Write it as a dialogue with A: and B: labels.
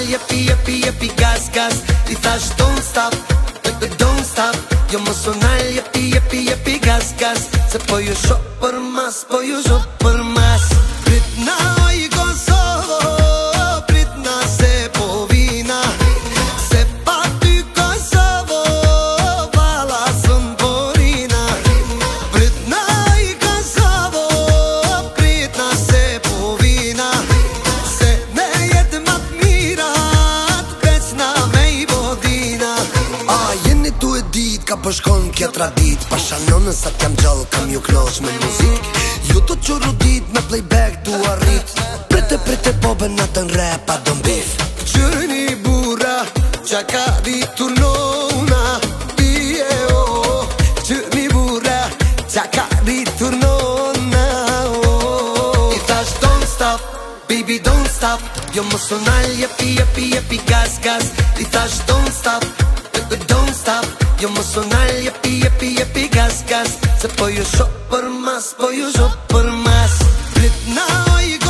A: jepi gas I thash don't stop, don't stop Jo mos sonal jepi gas Se po ju shoh për mas, po ju shoh për mas Pritna oj Kosovo, pritna se po vina Se pa ty Kosovo, vala sën porina Pritna oj Kosovo, pritna se po vina Se ne jetë mat mirat, pesna me I vodina A jeni tu e dit, ka përshkon kja tradit Pashanonën sa t'jam gjallë, kam ju knosh me muzik Ju të quru dit, me playback tu arrit Prite po benatën rap, a don beef Qëni bura, qa ka ditur nona Pije o, qëni bura, qa ka ditur nona I thash don't stop, baby don't stop Jo më sonal jepi gas I thash don't stop, don't stop Jo më sonal jepi gas Se po ju shoh për mas, po ju shoh për mas Pritna oj